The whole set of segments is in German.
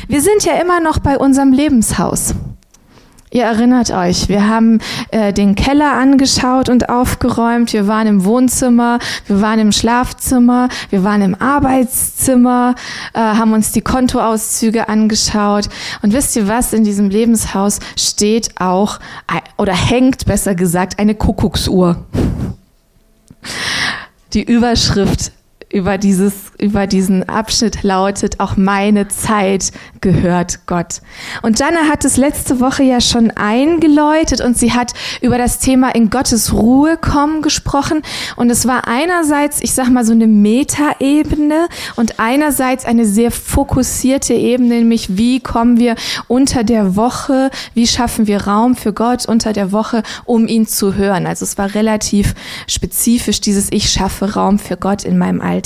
Wir sind ja immer noch bei unserem Lebenshaus. Ihr erinnert euch, wir haben den Keller angeschaut und aufgeräumt, wir waren im Wohnzimmer, wir waren im Schlafzimmer, wir waren im Arbeitszimmer, haben uns die Kontoauszüge angeschaut. Und wisst ihr was, in diesem Lebenshaus steht auch, oder hängt besser gesagt, eine Kuckucksuhr. Die Überschrift über diesen Abschnitt lautet: Auch meine Zeit gehört Gott. Und Jana hat es letzte Woche ja schon eingeläutet und sie hat über das Thema in Gottes Ruhe kommen gesprochen. Und es war einerseits, ich sag mal, so eine Metaebene und einerseits eine sehr fokussierte Ebene, nämlich wie kommen wir unter der Woche, wie schaffen wir Raum für Gott unter der Woche, um ihn zu hören. Also es war relativ spezifisch, dieses Ich schaffe Raum für Gott in meinem Alltag.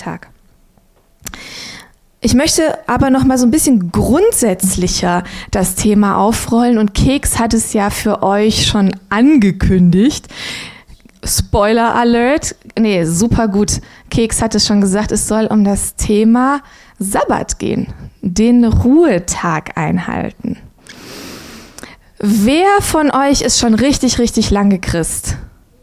Ich möchte aber noch mal so ein bisschen grundsätzlicher das Thema aufrollen und Keks hat es ja für euch schon angekündigt. Spoiler Alert, nee, super gut. Keks hat es schon gesagt, es soll um das Thema Sabbat gehen, den Ruhetag einhalten. Wer von euch ist schon richtig, richtig lange Christ?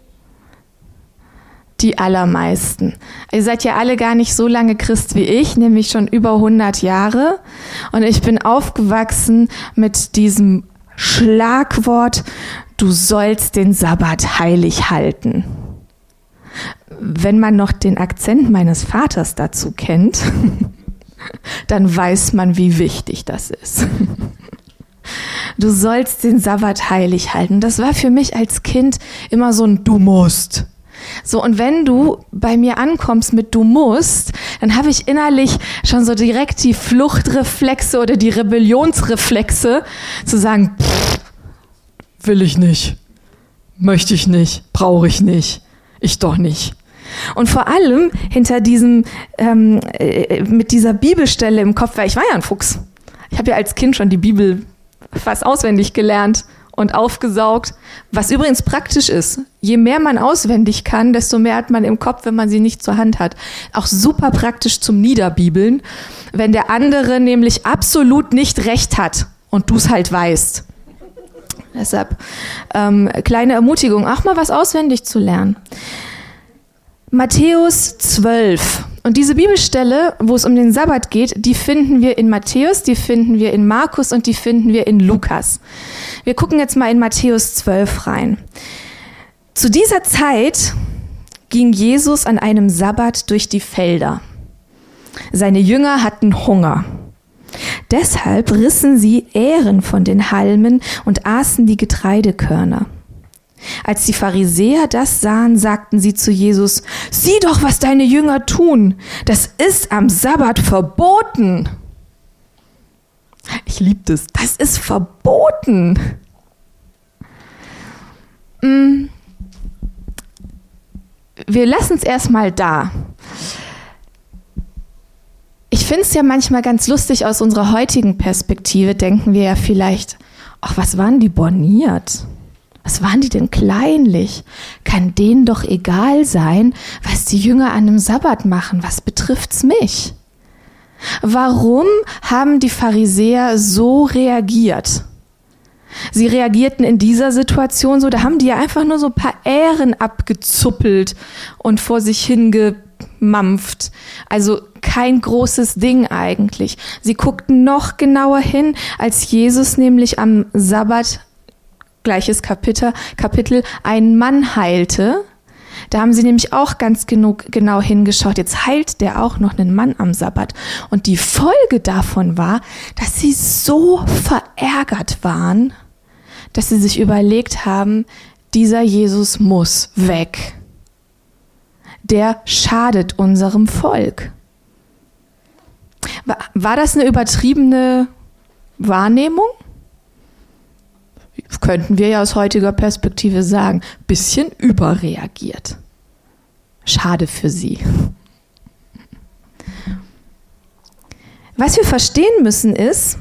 Die allermeisten. Ihr seid ja alle gar nicht so lange Christ wie ich, nämlich schon über 100 Jahre. Und ich bin aufgewachsen mit diesem Schlagwort: Du sollst den Sabbat heilig halten. Wenn man noch den Akzent meines Vaters dazu kennt, dann weiß man, wie wichtig das ist. Du sollst den Sabbat heilig halten. Das war für mich als Kind immer so ein Du musst. So, und wenn du bei mir ankommst mit Du musst, dann habe ich innerlich schon so direkt die Fluchtreflexe oder die Rebellionsreflexe zu sagen, will ich nicht, möchte ich nicht, brauche ich nicht, ich doch nicht. Und vor allem hinter diesem, mit dieser Bibelstelle im Kopf, weil ich war ja ein Fuchs. Ich habe ja als Kind schon die Bibel fast auswendig gelernt und aufgesaugt, was übrigens praktisch ist. Je mehr man auswendig kann, desto mehr hat man im Kopf, wenn man sie nicht zur Hand hat. Auch super praktisch zum Niederbibeln, wenn der andere nämlich absolut nicht recht hat und du es halt weißt. Deshalb kleine Ermutigung, auch mal was auswendig zu lernen. Matthäus 12. Und diese Bibelstelle, wo es um den Sabbat geht, die finden wir in Matthäus, die finden wir in Markus und die finden wir in Lukas. Wir gucken jetzt mal in Matthäus 12 rein. Zu dieser Zeit ging Jesus an einem Sabbat durch die Felder. Seine Jünger hatten Hunger. Deshalb rissen sie Ähren von den Halmen und aßen die Getreidekörner. Als die Pharisäer das sahen, sagten sie zu Jesus: Sieh doch, was deine Jünger tun. Das ist am Sabbat verboten. Ich liebe das. Das ist verboten. Wir lassen es erstmal da. Ich finde es ja manchmal ganz lustig, aus unserer heutigen Perspektive denken wir ja vielleicht, ach, was waren die borniert? Was waren die denn kleinlich? Kann denen doch egal sein, was die Jünger an einem Sabbat machen. Was betrifft's mich? Warum haben die Pharisäer so reagiert? Sie reagierten in dieser Situation so, da haben die ja einfach nur so ein paar Ähren abgezuppelt und vor sich hingemampft. Also kein großes Ding eigentlich. Sie guckten noch genauer hin, als Jesus nämlich am Sabbat, gleiches Kapitel, einen Mann heilte. Da haben sie nämlich auch ganz genau hingeschaut. Jetzt heilt der auch noch einen Mann am Sabbat. Und die Folge davon war, dass sie so verärgert waren, dass sie sich überlegt haben, dieser Jesus muss weg. Der schadet unserem Volk. War das eine übertriebene Wahrnehmung? Könnten wir ja aus heutiger Perspektive sagen, bisschen überreagiert. Schade für sie. Was wir verstehen müssen ist,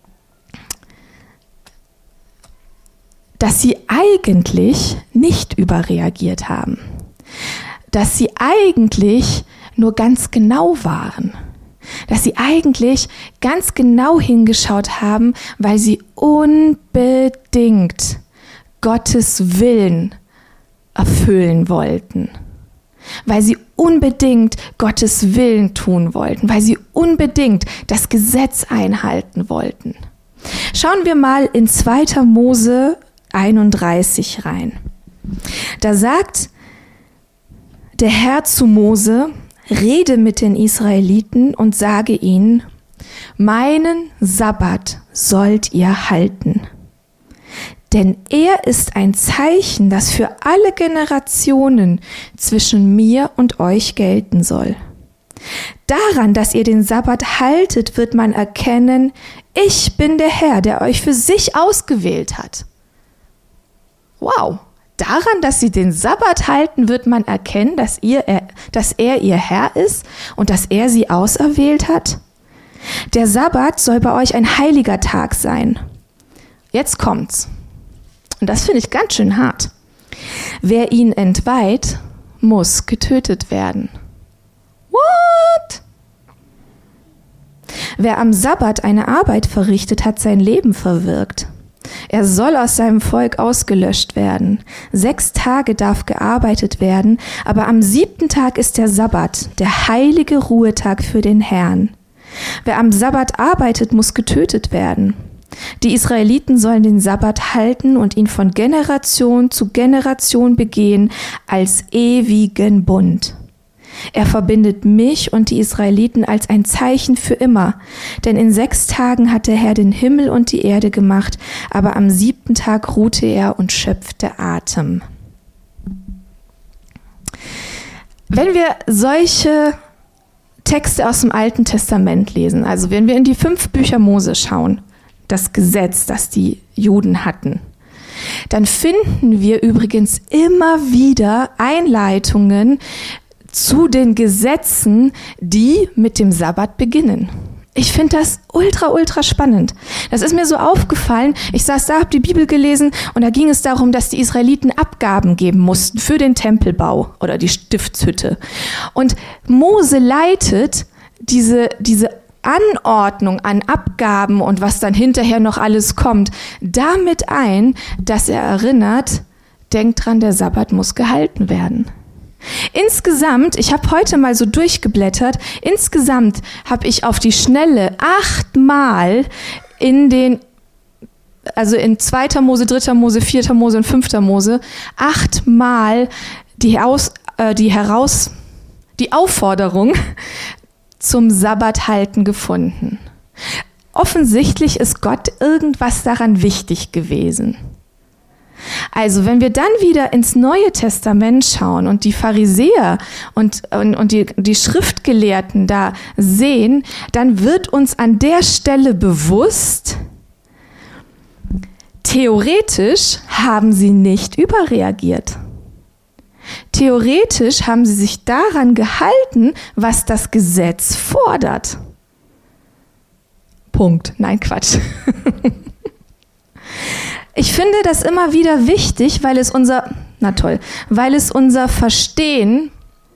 dass sie eigentlich nicht überreagiert haben. Dass sie eigentlich nur ganz genau waren. dass sie eigentlich ganz genau hingeschaut haben, weil sie unbedingt Gottes Willen erfüllen wollten. Weil sie unbedingt Gottes Willen tun wollten, weil sie unbedingt das Gesetz einhalten wollten. Schauen wir mal in 2. Mose 31 rein. Da sagt der Herr zu Mose: Rede mit den Israeliten und sage ihnen: Meinen Sabbat sollt ihr halten. Denn er ist ein Zeichen, das für alle Generationen zwischen mir und euch gelten soll. Daran, dass ihr den Sabbat haltet, wird man erkennen, ich bin der Herr, der euch für sich ausgewählt hat. Wow! Daran, dass sie den Sabbat halten, wird man erkennen, dass er ihr Herr ist und dass er sie auserwählt hat. Der Sabbat soll bei euch ein heiliger Tag sein. Jetzt kommt's. Und das finde ich ganz schön hart. Wer ihn entweiht, muss getötet werden. What? Wer am Sabbat eine Arbeit verrichtet, hat sein Leben verwirkt. Er soll aus seinem Volk ausgelöscht werden. 6 Tage darf gearbeitet werden, aber am 7. Tag ist der Sabbat, der heilige Ruhetag für den Herrn. Wer am Sabbat arbeitet, muss getötet werden. Die Israeliten sollen den Sabbat halten und ihn von Generation zu Generation begehen als ewigen Bund. Er verbindet mich und die Israeliten als ein Zeichen für immer. Denn in 6 Tagen hat der Herr den Himmel und die Erde gemacht, aber am 7. Tag ruhte er und schöpfte Atem. Wenn wir solche Texte aus dem Alten Testament lesen, also wenn wir in die 5 Bücher Mose schauen, das Gesetz, das die Juden hatten, dann finden wir übrigens immer wieder Einleitungen zu den Gesetzen, die mit dem Sabbat beginnen. Ich finde das ultra spannend. Das ist mir so aufgefallen. Ich saß da, habe die Bibel gelesen und da ging es darum, dass die Israeliten Abgaben geben mussten für den Tempelbau oder die Stiftshütte. Und Mose leitet diese Anordnung an Abgaben und was dann hinterher noch alles kommt, damit ein, dass er erinnert, denkt dran, der Sabbat muss gehalten werden. Insgesamt, ich habe heute mal so durchgeblättert, insgesamt habe ich auf die Schnelle 8 Mal in 2. Mose, 3. Mose, 4. Mose und 5. Mose 8 Mal die Aufforderung zum Sabbathalten gefunden. Offensichtlich ist Gott irgendwas daran wichtig gewesen. Also wenn wir dann wieder ins Neue Testament schauen und die Pharisäer und die Schriftgelehrten da sehen, dann wird uns an der Stelle bewusst, theoretisch haben sie nicht überreagiert. Theoretisch haben sie sich daran gehalten, was das Gesetz fordert. Punkt. Nein, Quatsch. Ich finde das immer wieder wichtig, weil es unser Verstehen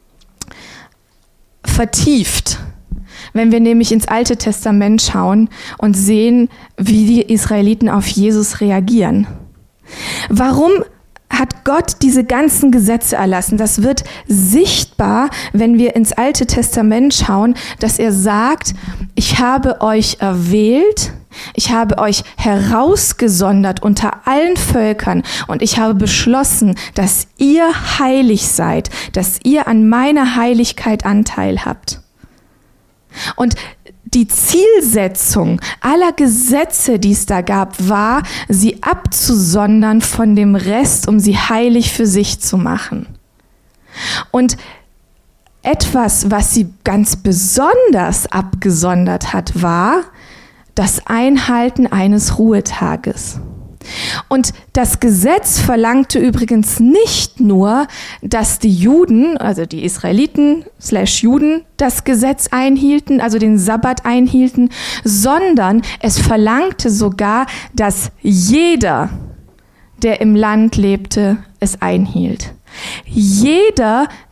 vertieft. Wenn wir nämlich ins Alte Testament schauen und sehen, wie die Israeliten auf Jesus reagieren. Warum hat Gott diese ganzen Gesetze erlassen? Das wird sichtbar, wenn wir ins Alte Testament schauen, dass er sagt, ich habe euch erwählt, ich habe euch herausgesondert unter allen Völkern und ich habe beschlossen, dass ihr heilig seid, dass ihr an meiner Heiligkeit Anteil habt. Und die Zielsetzung aller Gesetze, die es da gab, war, sie abzusondern von dem Rest, um sie heilig für sich zu machen. Und etwas, was sie ganz besonders abgesondert hat, war das Einhalten eines Ruhetages. Und das Gesetz verlangte übrigens nicht nur, dass die Juden, also die Israeliten /Juden, das Gesetz einhielten, also den Sabbat einhielten, sondern es verlangte sogar, dass jeder, der im Land lebte, es einhielt. Jeder,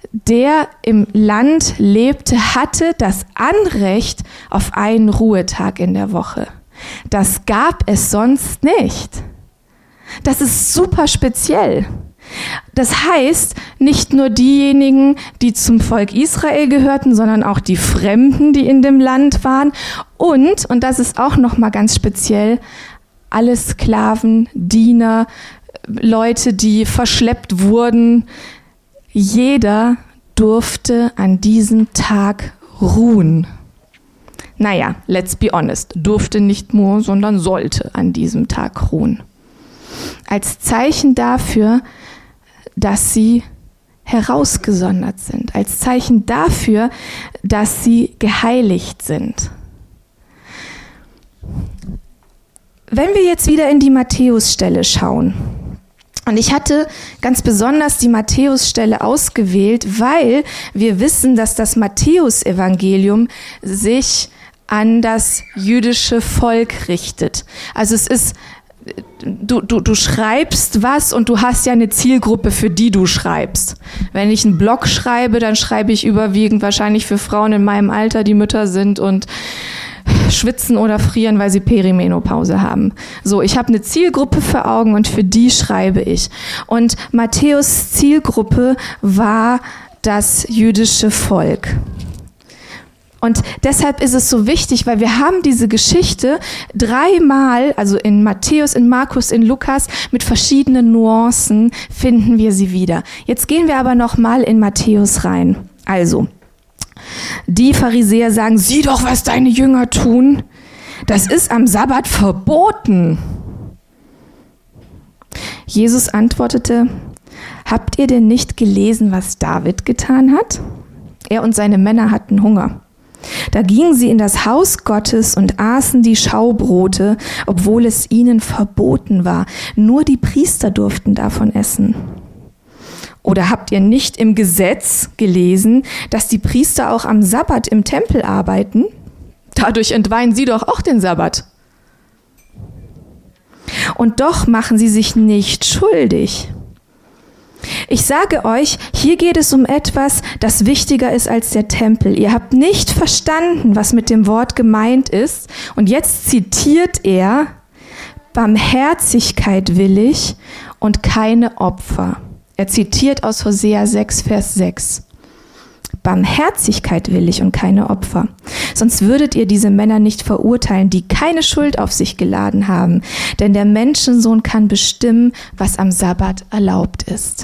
der im Land lebte, hatte das Anrecht auf einen Ruhetag in der Woche. Das gab es sonst nicht. Das ist super speziell. Das heißt, nicht nur diejenigen, die zum Volk Israel gehörten, sondern auch die Fremden, die in dem Land waren. Und das ist auch nochmal ganz speziell, alle Sklaven, Diener, Leute, die verschleppt wurden, jeder durfte an diesem Tag ruhen. Naja, let's be honest, durfte nicht nur, sondern sollte an diesem Tag ruhen. Als Zeichen dafür, dass sie herausgesondert sind, als Zeichen dafür, dass sie geheiligt sind. Wenn wir jetzt wieder in die Matthäusstelle schauen, und ich hatte ganz besonders die Matthäusstelle ausgewählt, weil wir wissen, dass das Matthäusevangelium sich an das jüdische Volk richtet. Also es ist, du schreibst was und du hast ja eine Zielgruppe, für die du schreibst. Wenn ich einen Blog schreibe, dann schreibe ich überwiegend wahrscheinlich für Frauen in meinem Alter, die Mütter sind und schwitzen oder frieren, weil sie Perimenopause haben. So, ich habe eine Zielgruppe vor Augen und für die schreibe ich. Und Matthäus' Zielgruppe war das jüdische Volk. Und deshalb ist es so wichtig, weil wir haben diese Geschichte dreimal, also in Matthäus, in Markus, in Lukas, mit verschiedenen Nuancen finden wir sie wieder. Jetzt gehen wir aber nochmal in Matthäus rein. Also, die Pharisäer sagen, sieh doch, was deine Jünger tun. Das ist am Sabbat verboten. Jesus antwortete, habt ihr denn nicht gelesen, was David getan hat? Er und seine Männer hatten Hunger. Da gingen sie in das Haus Gottes und aßen die Schaubrote, obwohl es ihnen verboten war. Nur die Priester durften davon essen. Oder habt ihr nicht im Gesetz gelesen, dass die Priester auch am Sabbat im Tempel arbeiten? Dadurch entweihen sie doch auch den Sabbat. Und doch machen sie sich nicht schuldig. Ich sage euch, hier geht es um etwas, das wichtiger ist als der Tempel. Ihr habt nicht verstanden, was mit dem Wort gemeint ist. Und jetzt zitiert er, Barmherzigkeit will ich und keine Opfer. Er zitiert aus Hosea 6, Vers 6. Barmherzigkeit will ich und keine Opfer. Sonst würdet ihr diese Männer nicht verurteilen, die keine Schuld auf sich geladen haben. Denn der Menschensohn kann bestimmen, was am Sabbat erlaubt ist.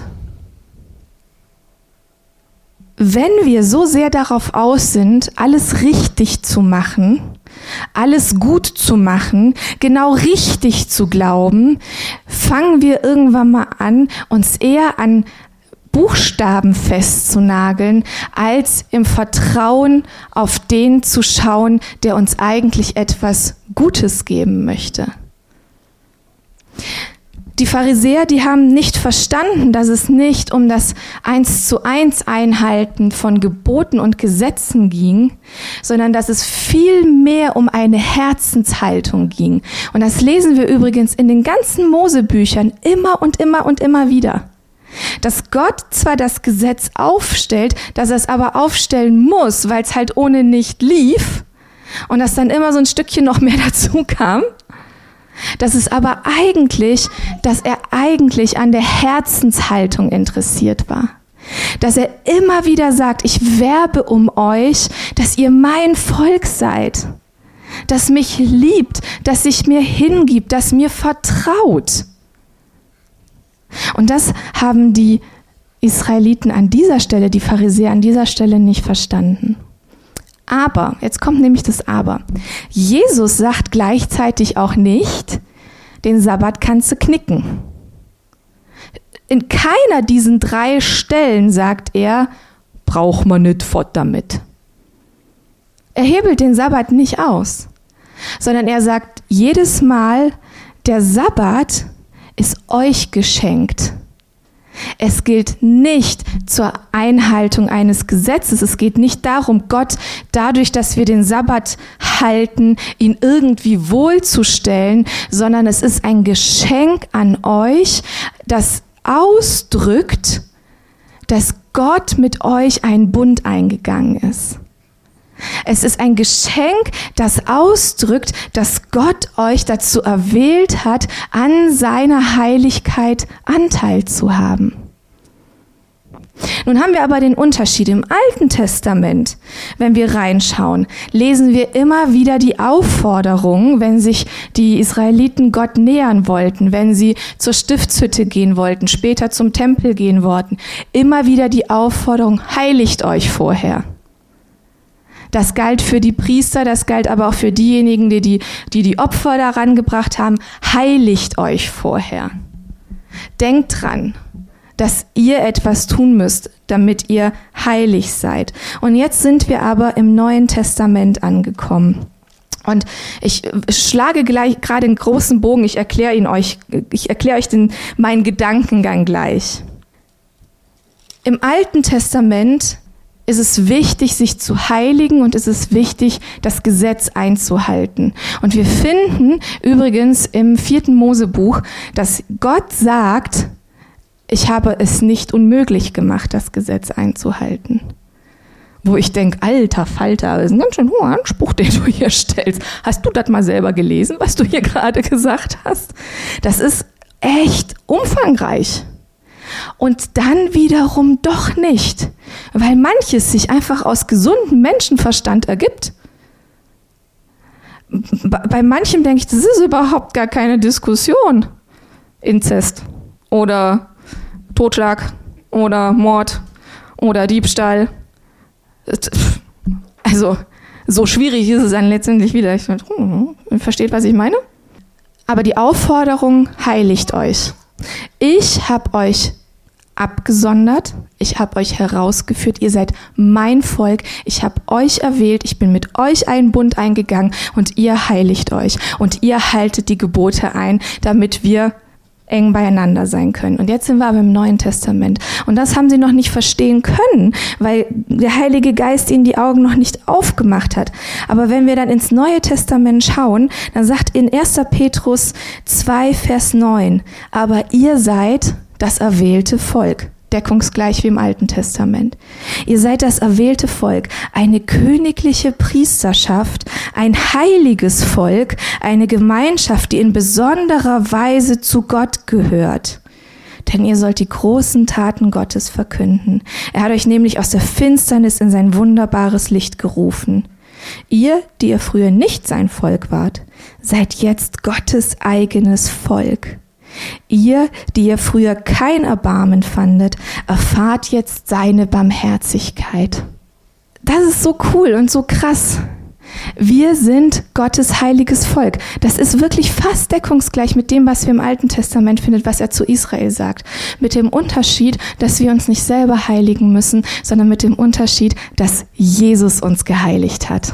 Wenn wir so sehr darauf aus sind, alles richtig zu machen, alles gut zu machen, genau richtig zu glauben, fangen wir irgendwann mal an, uns eher an Buchstaben festzunageln, als im Vertrauen auf den zu schauen, der uns eigentlich etwas Gutes geben möchte. Die Pharisäer, die haben nicht verstanden, dass es nicht um das 1:1 Einhalten von Geboten und Gesetzen ging, sondern dass es viel mehr um eine Herzenshaltung ging. Und das lesen wir übrigens in den ganzen Mosebüchern immer und immer und immer wieder. Dass Gott zwar das Gesetz aufstellt, dass er es aber aufstellen muss, weil es halt ohne nicht lief und dass dann immer so ein Stückchen noch mehr dazu kam. Dass er eigentlich an der Herzenshaltung interessiert war. Dass er immer wieder sagt, ich werbe um euch, dass ihr mein Volk seid. Das mich liebt, das sich mir hingibt, das mir vertraut. Und das haben die Israeliten an dieser Stelle, die Pharisäer an dieser Stelle nicht verstanden. Aber, jetzt kommt nämlich das Aber. Jesus sagt gleichzeitig auch nicht, den Sabbat kannst du knicken. In keiner diesen 3 Stellen sagt er, braucht man nicht fort damit. Er hebelt den Sabbat nicht aus, sondern er sagt jedes Mal, der Sabbat ist euch geschenkt. Es gilt nicht zur Einhaltung eines Gesetzes. Es geht nicht darum, Gott dadurch, dass wir den Sabbat halten, ihn irgendwie wohlzustellen, sondern es ist ein Geschenk an euch, das ausdrückt, dass Gott mit euch einen Bund eingegangen ist. Es ist ein Geschenk, das ausdrückt, dass Gott euch dazu erwählt hat, an seiner Heiligkeit Anteil zu haben. Nun haben wir aber den Unterschied. Im Alten Testament, wenn wir reinschauen, lesen wir immer wieder die Aufforderung, wenn sich die Israeliten Gott nähern wollten, wenn sie zur Stiftshütte gehen wollten, später zum Tempel gehen wollten, immer wieder die Aufforderung, heiligt euch vorher. Das galt für die Priester, das galt aber auch für diejenigen, die Opfer daran gebracht haben, heiligt euch vorher. Denkt dran, dass ihr etwas tun müsst, damit ihr heilig seid. Und jetzt sind wir aber im Neuen Testament angekommen. Und ich schlage gleich gerade einen großen Bogen, ich erkläre euch meinen Gedankengang gleich. Im Alten Testament ist es wichtig, sich zu heiligen und es ist wichtig, das Gesetz einzuhalten. Und wir finden übrigens im 4. Mosebuch, dass Gott sagt, ich habe es nicht unmöglich gemacht, das Gesetz einzuhalten. Wo ich denke, alter Falter, das ist ein ganz schön hoher Anspruch, den du hier stellst. Hast du das mal selber gelesen, was du hier gerade gesagt hast? Das ist echt umfangreich. Und dann wiederum doch nicht, weil manches sich einfach aus gesundem Menschenverstand ergibt. Bei manchem denke ich, das ist überhaupt gar keine Diskussion. Inzest oder Totschlag oder Mord oder Diebstahl. Also so schwierig ist es dann letztendlich wieder. Ich versteht, was ich meine? Aber die Aufforderung, heiligt euch. Ich habe euch abgesondert, ich habe euch herausgeführt, ihr seid mein Volk, ich habe euch erwählt, ich bin mit euch einen Bund eingegangen und ihr heiligt euch und ihr haltet die Gebote ein, damit wir eng beieinander sein können. Und jetzt sind wir aber im Neuen Testament. Und das haben sie noch nicht verstehen können, weil der Heilige Geist ihnen die Augen noch nicht aufgemacht hat. Aber wenn wir dann ins Neue Testament schauen, dann sagt in 1. Petrus 2, Vers 9, aber ihr seid das erwählte Volk. Deckungsgleich wie im Alten Testament. Ihr seid das erwählte Volk, eine königliche Priesterschaft, ein heiliges Volk, eine Gemeinschaft, die in besonderer Weise zu Gott gehört. Denn ihr sollt die großen Taten Gottes verkünden. Er hat euch nämlich aus der Finsternis in sein wunderbares Licht gerufen. Ihr, die ihr früher nicht sein Volk wart, seid jetzt Gottes eigenes Volk. Ihr, die ihr früher kein Erbarmen fandet, erfahrt jetzt seine Barmherzigkeit. Das ist so cool und so krass. Wir sind Gottes heiliges Volk. Das ist wirklich fast deckungsgleich mit dem, was wir im Alten Testament finden, was er zu Israel sagt. Mit dem Unterschied, dass wir uns nicht selber heiligen müssen, sondern mit dem Unterschied, dass Jesus uns geheiligt hat.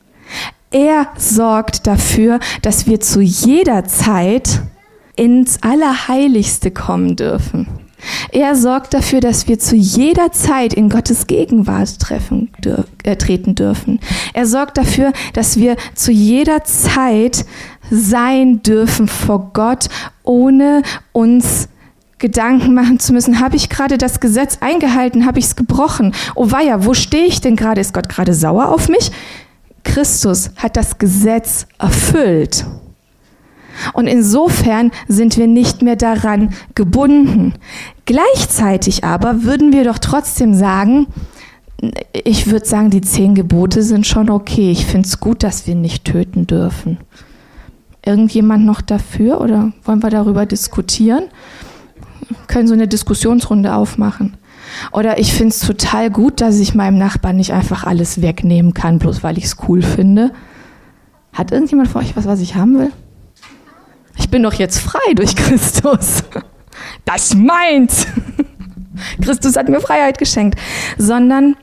Er sorgt dafür, dass wir zu jeder Zeit ins Allerheiligste kommen dürfen. Er sorgt dafür, dass wir zu jeder Zeit in Gottes Gegenwart treten dürfen. Er sorgt dafür, dass wir zu jeder Zeit sein dürfen vor Gott, ohne uns Gedanken machen zu müssen, habe ich gerade das Gesetz eingehalten, habe ich es gebrochen? Oh weia, wo stehe ich denn gerade? Ist Gott gerade sauer auf mich? Christus hat das Gesetz erfüllt. Und insofern sind wir nicht mehr daran gebunden. Gleichzeitig aber würden wir doch trotzdem sagen, ich würde sagen, die 10 Gebote sind schon okay. Ich finde es gut, dass wir nicht töten dürfen. Irgendjemand noch dafür oder wollen wir darüber diskutieren? Wir können so eine Diskussionsrunde aufmachen. Oder ich finde es total gut, dass ich meinem Nachbarn nicht einfach alles wegnehmen kann, bloß weil ich es cool finde. Hat irgendjemand von euch was ich haben will? Ich bin doch jetzt frei durch Christus. Das ist meins. Christus hat mir Freiheit geschenkt. Sondern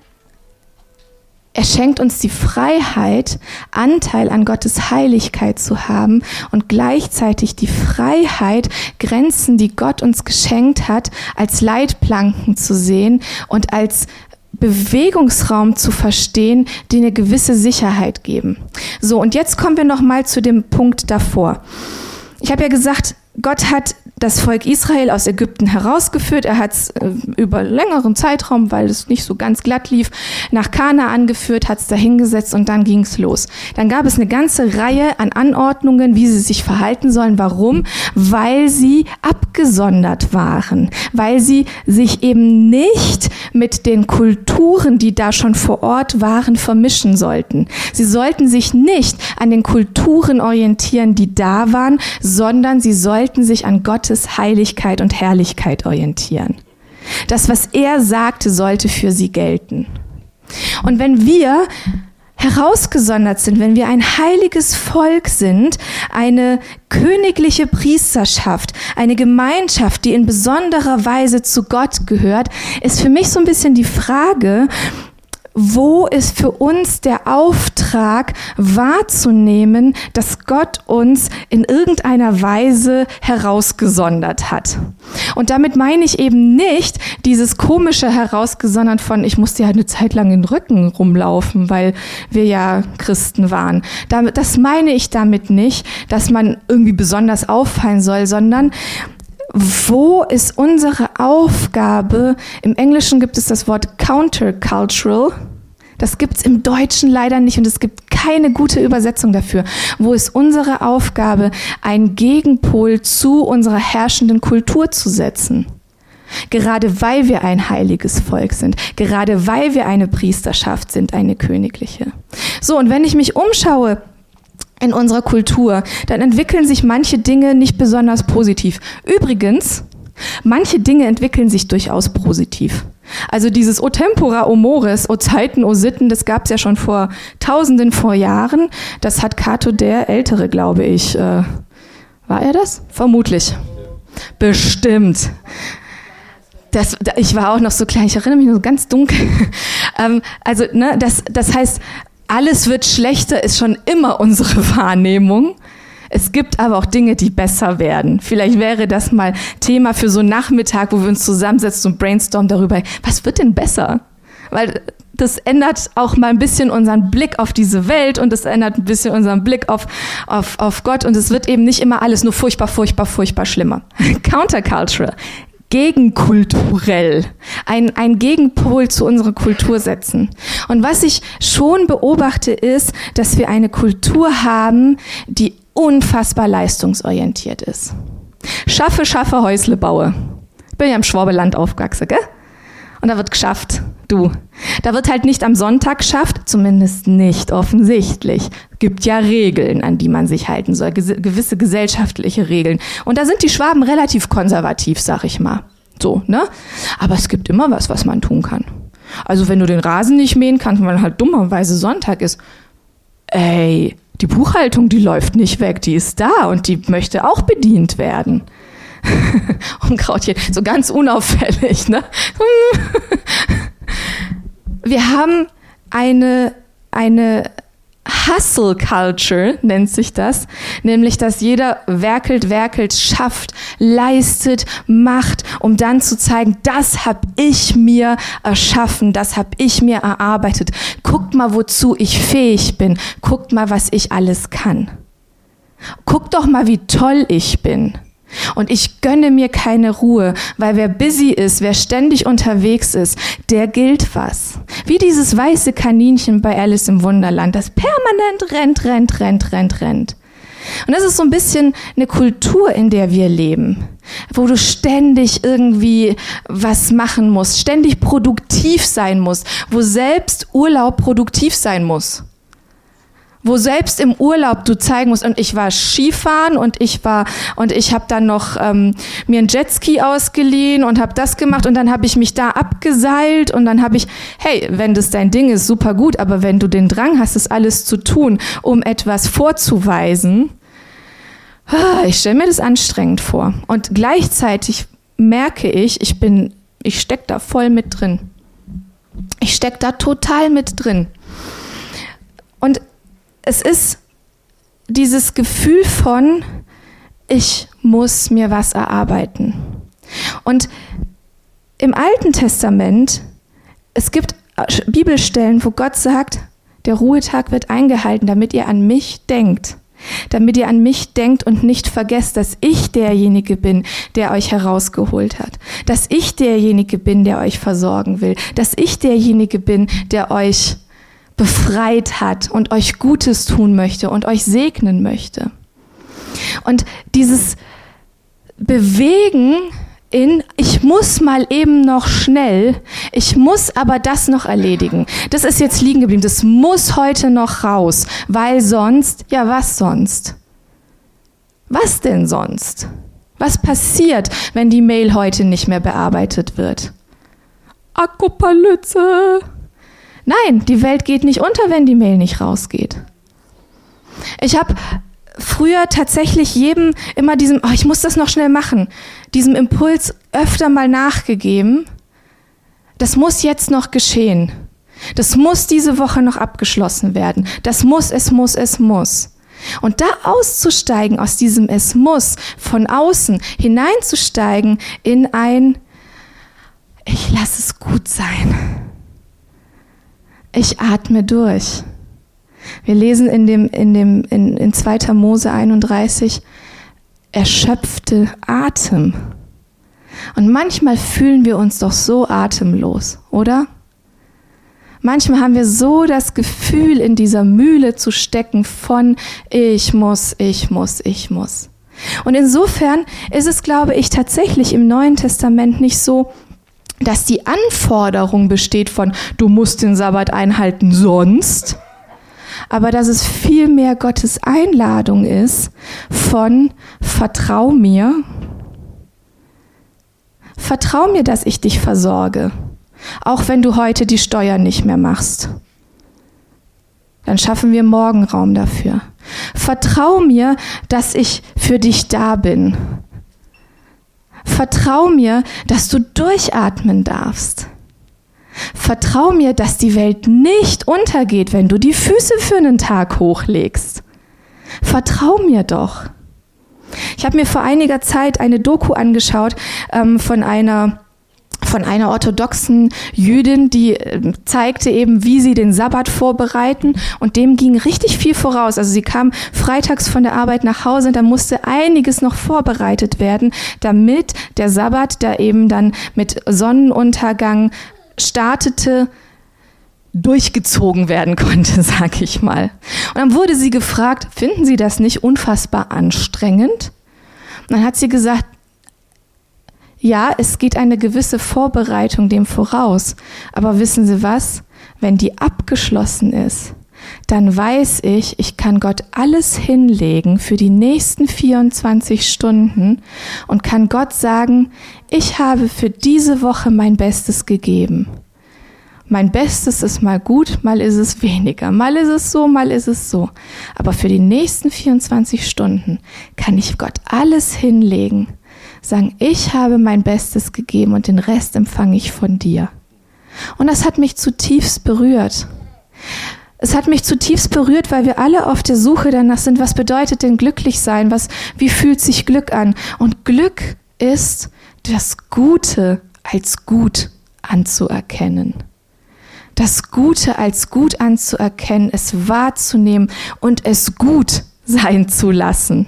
er schenkt uns die Freiheit, Anteil an Gottes Heiligkeit zu haben und gleichzeitig die Freiheit, Grenzen, die Gott uns geschenkt hat, als Leitplanken zu sehen und als Bewegungsraum zu verstehen, die eine gewisse Sicherheit geben. So, und jetzt kommen wir noch mal zu dem Punkt davor. Ich habe ja gesagt, Gott hat das Volk Israel aus Ägypten herausgeführt. Er hat es über längeren Zeitraum, weil es nicht so ganz glatt lief, nach Kanaan geführt, hat es da hingesetzt und dann ging es los. Dann gab es eine ganze Reihe an Anordnungen, wie sie sich verhalten sollen. Warum? Weil sie abgesondert waren, weil sie sich eben nicht mit den Kulturen, die da schon vor Ort waren, vermischen sollten. Sie sollten sich nicht an den Kulturen orientieren, die da waren, sondern sie sollten sich an Gottes Heiligkeit und Herrlichkeit orientieren. Das, was er sagte, sollte für sie gelten. Und wenn wir herausgesondert sind, wenn wir ein heiliges Volk sind, eine königliche Priesterschaft, eine Gemeinschaft, die in besonderer Weise zu Gott gehört, ist für mich so ein bisschen die Frage, wo ist für uns der Auftrag wahrzunehmen, dass Gott uns in irgendeiner Weise herausgesondert hat? Und damit meine ich eben nicht dieses komische herausgesondert von, ich musste ja eine Zeit lang in den Rücken rumlaufen, weil wir ja Christen waren. Das meine ich damit nicht, dass man irgendwie besonders auffallen soll, sondern wo ist unsere Aufgabe? Im Englischen gibt es das Wort countercultural. Das gibt es im Deutschen leider nicht und es gibt keine gute Übersetzung dafür. Wo ist unsere Aufgabe, einen Gegenpol zu unserer herrschenden Kultur zu setzen? Gerade weil wir ein heiliges Volk sind, gerade weil wir eine Priesterschaft sind, eine königliche. So, und wenn ich mich umschaue in unserer Kultur, dann entwickeln sich manche Dinge nicht besonders positiv. Übrigens, manche Dinge entwickeln sich durchaus positiv. Also dieses O Tempora, O Mores, O Zeiten, O Sitten, das gab es ja schon vor Tausenden von Jahren. Das hat Cato der Ältere, glaube ich. War er das? Vermutlich. Bestimmt. Ich war auch noch so klein, ich erinnere mich nur so ganz dunkel. Das heißt, alles wird schlechter, ist schon immer unsere Wahrnehmung. Es gibt aber auch Dinge, die besser werden. Vielleicht wäre das mal Thema für so einen Nachmittag, wo wir uns zusammensetzen und brainstormen darüber, was wird denn besser? Weil das ändert auch mal ein bisschen unseren Blick auf diese Welt und es ändert ein bisschen unseren Blick auf Gott und es wird eben nicht immer alles nur furchtbar, furchtbar, furchtbar schlimmer. Countercultural. Gegenkulturell, ein Gegenpol zu unserer Kultur setzen. Und was ich schon beobachte, ist, dass wir eine Kultur haben, die unfassbar leistungsorientiert ist. Schaffe, Häusle baue. Ich bin ja im Schwabenland aufgewachsen, gell? Und da wird geschafft, du. Da wird halt nicht am Sonntag geschafft, zumindest nicht offensichtlich. Gibt ja Regeln, an die man sich halten soll, gewisse gesellschaftliche Regeln. Und da sind die Schwaben relativ konservativ, sag ich mal. So, ne? Aber es gibt immer was man tun kann. Also wenn du den Rasen nicht mähen kannst, weil halt dummerweise Sonntag ist, ey, die Buchhaltung, die läuft nicht weg, die ist da und die möchte auch bedient werden. Unkrautchen, so ganz unauffällig, ne? Wir haben eine Hustle Culture, nennt sich das, nämlich, dass jeder werkelt, schafft, leistet, macht, um dann zu zeigen, das habe ich mir erschaffen, das habe ich mir erarbeitet. Guckt mal, wozu ich fähig bin. Guckt mal, was ich alles kann. Guckt doch mal, wie toll ich bin. Und ich gönne mir keine Ruhe, weil wer busy ist, wer ständig unterwegs ist, der gilt was. Wie dieses weiße Kaninchen bei Alice im Wunderland, das permanent rennt. Und das ist so ein bisschen eine Kultur, in der wir leben, wo du ständig irgendwie was machen musst, ständig produktiv sein musst, wo selbst Urlaub produktiv sein muss. Wo selbst im Urlaub du zeigen musst, und ich war Skifahren und ich habe dann noch mir einen Jetski ausgeliehen und habe das gemacht und dann habe ich mich da abgeseilt und dann habe ich, hey, wenn das dein Ding ist, super gut, aber wenn du den Drang hast, das alles zu tun, um etwas vorzuweisen, ich stelle mir das anstrengend vor. Und gleichzeitig merke ich stecke da voll mit drin. Ich stecke da total mit drin. Und es ist dieses Gefühl von, ich muss mir was erarbeiten. Und im Alten Testament, es gibt Bibelstellen, wo Gott sagt, der Ruhetag wird eingehalten, damit ihr an mich denkt. damit ihr an mich denkt und nicht vergesst, dass ich derjenige bin, der euch herausgeholt hat, dass ich derjenige bin, der euch versorgen will, dass ich derjenige bin, der euch befreit hat und euch Gutes tun möchte und euch segnen möchte. Und dieses Bewegen ich muss mal eben noch schnell, ich muss aber das noch erledigen. Das ist jetzt liegen geblieben, das muss heute noch raus, weil sonst, ja was sonst? Was denn sonst? Was passiert, wenn die Mail heute nicht mehr bearbeitet wird? Apokalypse! Nein, die Welt geht nicht unter, wenn die Mail nicht rausgeht. Ich habe früher tatsächlich jedem immer diesem, ich muss das noch schnell machen, diesem Impuls öfter mal nachgegeben. Das muss jetzt noch geschehen. Das muss diese Woche noch abgeschlossen werden. Das muss, es muss, es muss. Und da auszusteigen aus diesem Es muss, von außen hineinzusteigen in ein Ich lasse es gut sein. Ich atme durch. Wir lesen in 2. Mose 31, erschöpfte Atem. Und manchmal fühlen wir uns doch so atemlos, oder? Manchmal haben wir so das Gefühl, in dieser Mühle zu stecken von ich muss. Und insofern ist es, glaube ich, tatsächlich im Neuen Testament nicht so, dass die Anforderung besteht von du musst den Sabbat einhalten, sonst, aber dass es vielmehr Gottes Einladung ist von vertrau mir, dass ich dich versorge, auch wenn du heute die Steuern nicht mehr machst. Dann schaffen wir morgen Raum dafür. Vertrau mir, dass ich für dich da bin. Vertrau mir, dass du durchatmen darfst. Vertrau mir, dass die Welt nicht untergeht, wenn du die Füße für einen Tag hochlegst. Vertrau mir doch. Ich habe mir vor einiger Zeit eine Doku angeschaut von einer orthodoxen Jüdin, die zeigte eben, wie sie den Sabbat vorbereiten, und dem ging richtig viel voraus. Also sie kam freitags von der Arbeit nach Hause und da musste einiges noch vorbereitet werden, damit der Sabbat, der eben dann mit Sonnenuntergang startete, durchgezogen werden konnte, sag ich mal. Und dann wurde sie gefragt, finden Sie das nicht unfassbar anstrengend? Und dann hat sie gesagt, ja, es geht eine gewisse Vorbereitung dem voraus. Aber wissen Sie was? Wenn die abgeschlossen ist, dann weiß ich kann Gott alles hinlegen für die nächsten 24 Stunden und kann Gott sagen, ich habe für diese Woche mein Bestes gegeben. Mein Bestes ist mal gut, mal ist es weniger, mal ist es so, mal ist es so. Aber für die nächsten 24 Stunden kann ich Gott alles hinlegen, sagen, ich habe mein Bestes gegeben und den Rest empfange ich von dir. Und das hat mich zutiefst berührt. Es hat mich zutiefst berührt, weil wir alle auf der Suche danach sind, was bedeutet denn glücklich sein? Wie fühlt sich Glück an? Und Glück ist, das Gute als gut anzuerkennen. Das Gute als gut anzuerkennen, es wahrzunehmen und es gut sein zu lassen.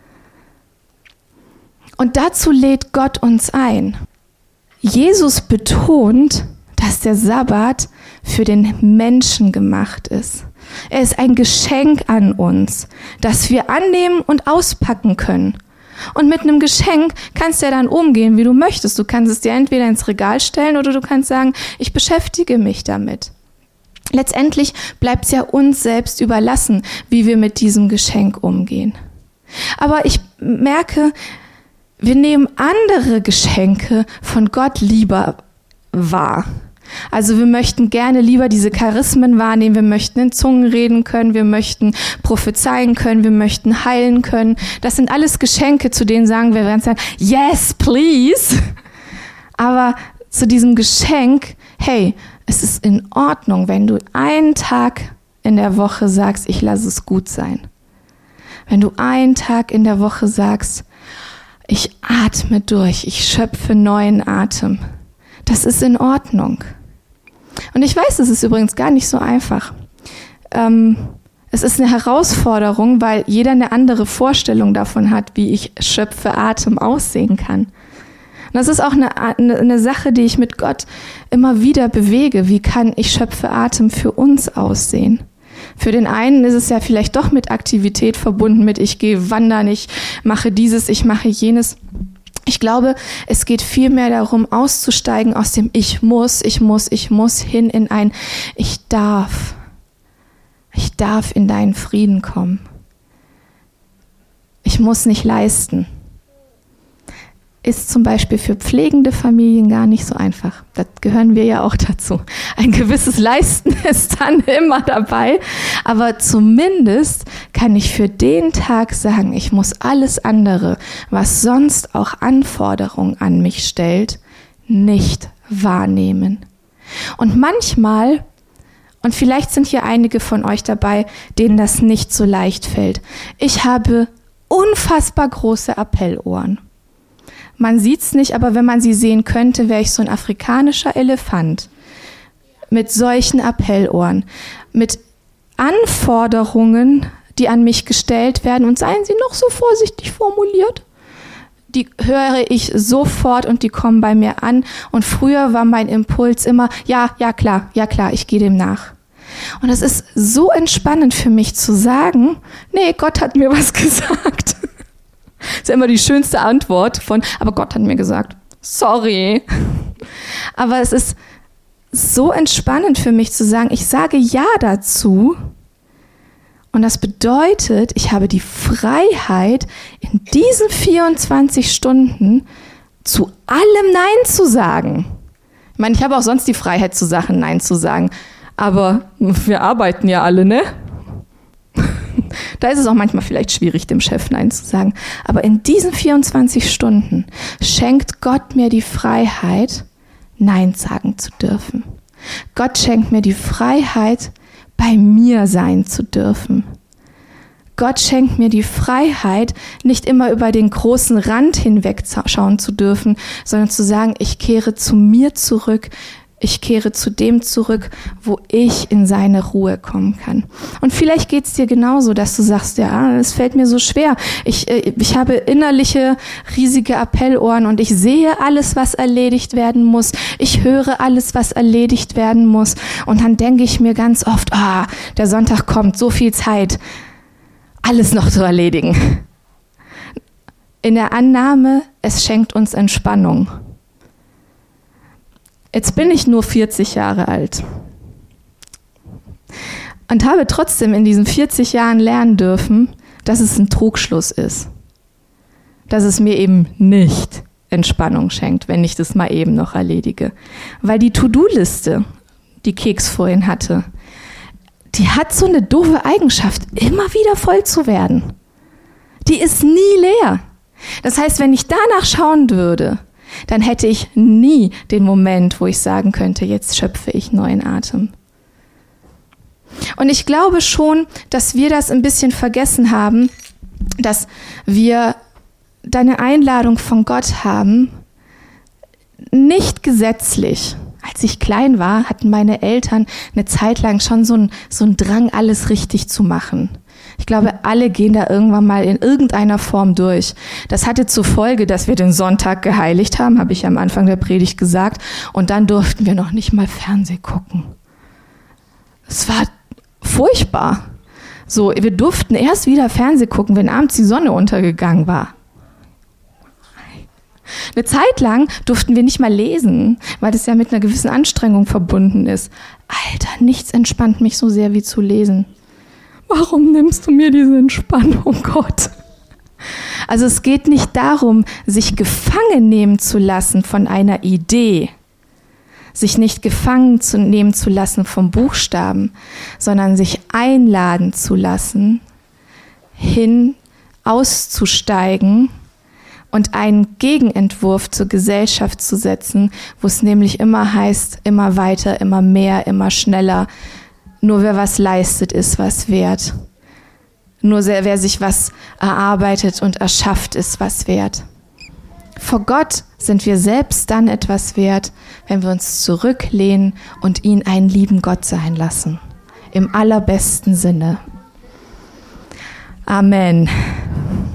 Und dazu lädt Gott uns ein. Jesus betont, dass der Sabbat für den Menschen gemacht ist. Er ist ein Geschenk an uns, das wir annehmen und auspacken können. Und mit einem Geschenk kannst du ja dann umgehen, wie du möchtest. Du kannst es dir entweder ins Regal stellen oder du kannst sagen, ich beschäftige mich damit. Letztendlich bleibt es ja uns selbst überlassen, wie wir mit diesem Geschenk umgehen. Aber ich merke, wir nehmen andere Geschenke von Gott lieber wahr. Also wir möchten gerne lieber diese Charismen wahrnehmen, wir möchten in Zungen reden können, wir möchten prophezeien können, wir möchten heilen können. Das sind alles Geschenke, zu denen sagen wir ganz sagen, yes, please. Aber zu diesem Geschenk, hey, es ist in Ordnung, wenn du einen Tag in der Woche sagst, ich lasse es gut sein. Wenn du einen Tag in der Woche sagst, ich atme durch, ich schöpfe neuen Atem. Das ist in Ordnung. Und ich weiß, es ist übrigens gar nicht so einfach. Es ist eine Herausforderung, weil jeder eine andere Vorstellung davon hat, wie ich schöpfe Atem aussehen kann. Und das ist auch eine Sache, die ich mit Gott immer wieder bewege. Wie kann ich schöpfe Atem für uns aussehen? Für den einen ist es ja vielleicht doch mit Aktivität verbunden, mit ich gehe wandern, ich mache dieses, ich mache jenes. Ich glaube, es geht vielmehr darum, auszusteigen aus dem ich muss hin in ein ich darf in deinen Frieden kommen. Ich muss nicht leisten. Ist zum Beispiel für pflegende Familien gar nicht so einfach. Da gehören wir ja auch dazu. Ein gewisses Leisten ist dann immer dabei, aber zumindest kann ich für den Tag sagen, ich muss alles andere, was sonst auch Anforderungen an mich stellt, nicht wahrnehmen. Und manchmal, und vielleicht sind hier einige von euch dabei, denen das nicht so leicht fällt, ich habe unfassbar große Appellohren. Man sieht's nicht, aber wenn man sie sehen könnte, wäre ich so ein afrikanischer Elefant mit solchen Appellohren, mit Anforderungen, die an mich gestellt werden und seien sie noch so vorsichtig formuliert. Die höre ich sofort und die kommen bei mir an und früher war mein Impuls immer, ja klar, ich gehe dem nach. Und es ist so entspannend für mich zu sagen, nee, Gott hat mir was gesagt. Das ist ja immer die schönste Antwort aber Gott hat mir gesagt, sorry. Aber es ist so entspannend für mich zu sagen, ich sage ja dazu. Und das bedeutet, ich habe die Freiheit, in diesen 24 Stunden zu allem Nein zu sagen. Ich meine, ich habe auch sonst die Freiheit, zu Sachen Nein zu sagen. Aber wir arbeiten ja alle, ne? Da ist es auch manchmal vielleicht schwierig, dem Chef Nein zu sagen. Aber in diesen 24 Stunden schenkt Gott mir die Freiheit, Nein sagen zu dürfen. Gott schenkt mir die Freiheit, bei mir sein zu dürfen. Gott schenkt mir die Freiheit, nicht immer über den großen Rand hinweg schauen zu dürfen, sondern zu sagen, ich kehre zu mir zurück, ich kehre zu dem zurück, wo ich in seine Ruhe kommen kann. Und vielleicht geht's dir genauso, dass du sagst, ja, es fällt mir so schwer. Ich habe innerliche, riesige Appellohren und ich sehe alles, was erledigt werden muss. Ich höre alles, was erledigt werden muss. Und dann denke ich mir ganz oft, der Sonntag kommt, so viel Zeit, alles noch zu erledigen. In der Annahme, es schenkt uns Entspannung. Jetzt bin ich nur 40 Jahre alt und habe trotzdem in diesen 40 Jahren lernen dürfen, dass es ein Trugschluss ist. Dass es mir eben nicht Entspannung schenkt, wenn ich das mal eben noch erledige. Weil die To-Do-Liste, die Keks vorhin hatte, die hat so eine doofe Eigenschaft, immer wieder voll zu werden. Die ist nie leer. Das heißt, wenn ich danach schauen würde, dann hätte ich nie den Moment, wo ich sagen könnte, jetzt schöpfe ich neuen Atem. Und ich glaube schon, dass wir das ein bisschen vergessen haben, dass wir da eine Einladung von Gott haben, nicht gesetzlich. Als ich klein war, hatten meine Eltern eine Zeit lang schon so einen Drang, alles richtig zu machen. Ich glaube, alle gehen da irgendwann mal in irgendeiner Form durch. Das hatte zur Folge, dass wir den Sonntag geheiligt haben, habe ich am Anfang der Predigt gesagt. Und dann durften wir noch nicht mal Fernsehen gucken. Es war furchtbar. So, wir durften erst wieder Fernsehen gucken, wenn abends die Sonne untergegangen war. Eine Zeit lang durften wir nicht mal lesen, weil das ja mit einer gewissen Anstrengung verbunden ist. Alter, nichts entspannt mich so sehr wie zu lesen. Warum nimmst du mir diese Entspannung, Gott? Also es geht nicht darum, sich gefangen nehmen zu lassen von einer Idee, sich nicht gefangen nehmen zu lassen vom Buchstaben, sondern sich einladen zu lassen, auszusteigen und einen Gegenentwurf zur Gesellschaft zu setzen, wo es nämlich immer heißt, immer weiter, immer mehr, immer schneller. Nur wer was leistet, ist was wert. Nur wer sich was erarbeitet und erschafft, ist was wert. Vor Gott sind wir selbst dann etwas wert, wenn wir uns zurücklehnen und ihn einen lieben Gott sein lassen. Im allerbesten Sinne. Amen.